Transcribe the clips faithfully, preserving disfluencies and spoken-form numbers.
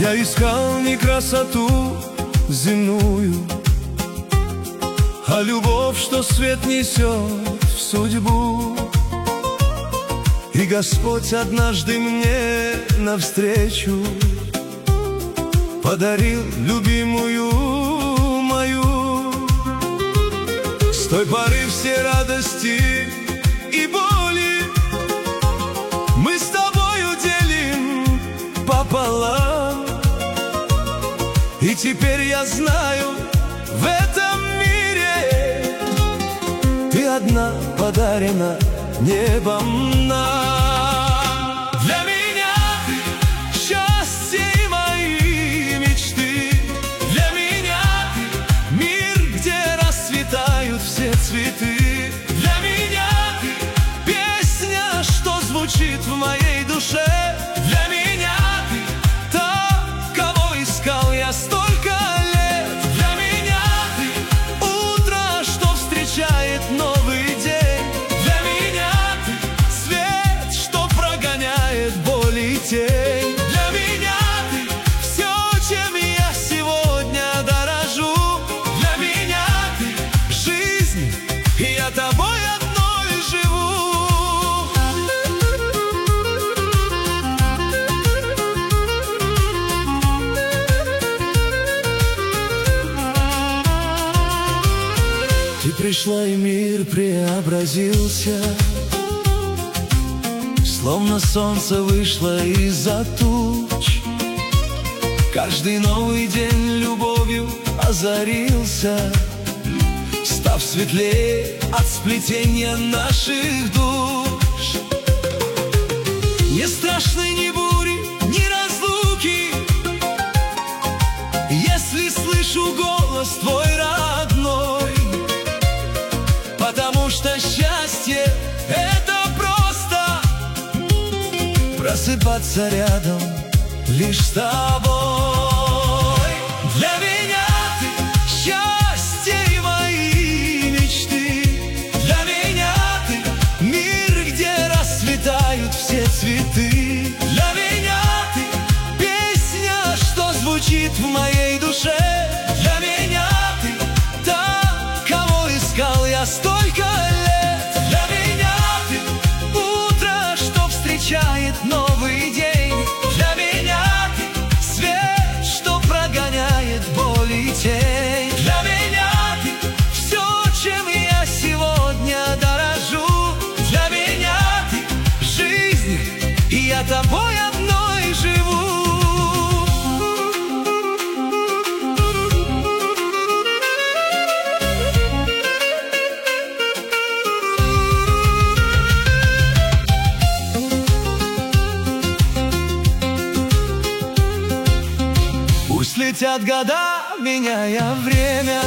Я искал не красоту земную, а любовь, что свет несет в судьбу. И Господь однажды мне навстречу подарил любимую мою. С той поры все радости и боли мы с тобою делим пополам. И теперь я знаю, в этом мире ты одна подарена небом нам. Для меня ты счастье и мои мечты. Для меня ты мир, где расцветают все цветы. Для меня ты песня, что звучит в моей душе. Для меня ты та, кого искал я столько лет. Для меня ты утро, что встречает новый день. Тень. Для меня ты все, чем я сегодня дорожу. Для меня ты жизнь, и я тобой одной живу. Ты пришла, и мир преобразился, словно солнце вышло из-за туч. Каждый новый день любовью озарился, став светлее от сплетения наших душ. Не страшны ни бури, ни разлуки, если слышу голос твой родной. Потому что счастье — это просыпаться рядом лишь с тобой. Для меня ты счастье и мои мечты. Для меня ты мир, где расцветают все цветы. Для меня ты песня, что звучит в моей душе. Для меня ты та, кого искал я столько лет. Для меня ты утро, что встречает новый день. Для меня ты свет, что прогоняет боль и тень. Для меня ты все, чем я сегодня дорожу. Для меня ты жизнь, и я тобой одной живу. Пусть летят года, меняя время,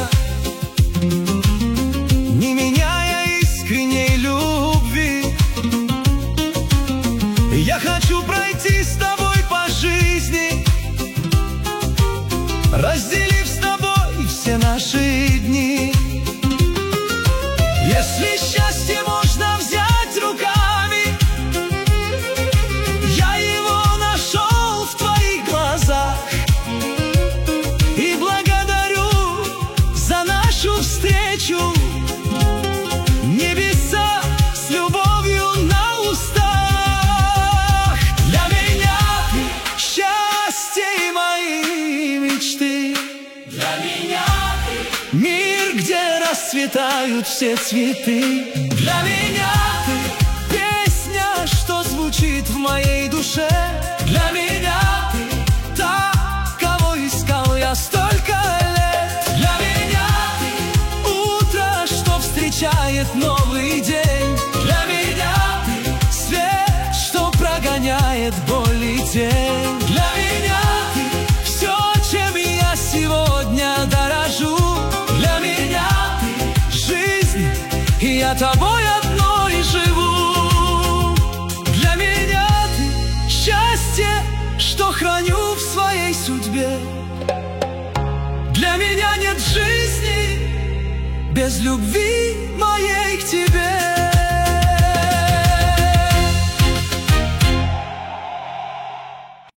не меняя искренней любви. Я хочу пройти с тобой по жизни, разделив с тобой все наши дни. Если счастье можно взять руками, я его нашел в твоих глазах. Встречу небеса с любовью на устах. Для меня ты счастье и мои мечты. Для меня ты мир, где расцветают все цветы. Для меня ты песня, что звучит в моей душе. Для меня ты та, кого искал я столько лет. Для меня встречает новый день. Для меня ты свет, что прогоняет боль и тень. Для меня ты все, чем я сегодня дорожу. Для меня ты жизнь, и я тобой одной живу. Для меня ты счастье, что храню в своей судьбе. Для меня нет жизни без любви моей к тебе.